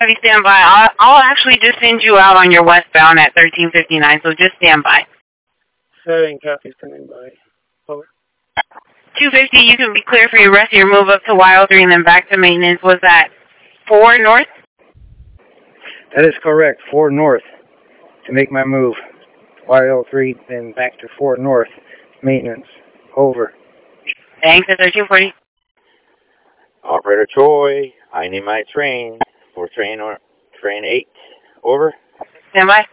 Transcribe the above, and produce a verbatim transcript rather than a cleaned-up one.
Heavy, stand by. I'll, I'll actually just send you out on your westbound at thirteen fifty-nine, so just stand by. Setting copies coming by. Over. two fifty, you can be clear for your rest of your move up to Y O three and then back to maintenance. Was that four north? That is correct. four north to make my move. Y O three, then back to four north. Maintenance. Over. Thanks, at thirteen forty. Operator Troy, I need my train for train or train eight. Over. Stand by.